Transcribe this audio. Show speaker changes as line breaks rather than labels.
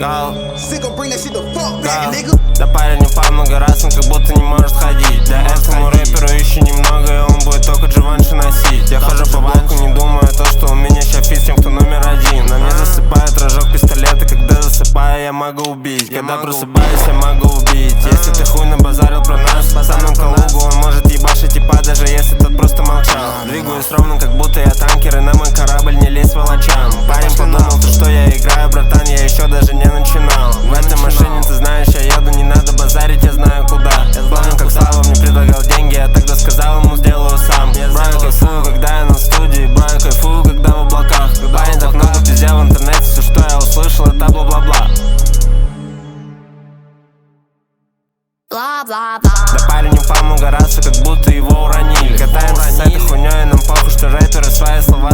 Да парень упал много раз, он как будто не может ходить. Да этому рэперу еще немного, и он будет только Givenchy носить. Я хожу по банку, не думаю то, что у меня сейчас фит с тем, кто номер один. На мне засыпает рожок пистолета, когда засыпаю, я могу убить. Когда просыпаюсь, я могу убить. Если ты хуй набазарил про нас, пацаном Калугу, он может ебашить типа, даже если тот просто молчал. Двигаюсь ровно, как будто я танкер, и на мой корабль не лезь волочам. Парень подумал, то, что я играю, братан, я еще даже не начинал. В этой машине, ты знаешь, я еду, не надо базарить, я знаю куда. Помню, как Слава мне предлагал деньги, я тогда сказал ему, сделаю сам. Бро, я кайфую, когда я на студии, бро, я кайфую, когда в облаках. Парень так много пиздя в интернете, все, что я услышал, это бла-бла-бла. Да парень упал много раз, и как будто его уронили. Катаемся с этой хуйней, и нам похуй, что рэперы свои слова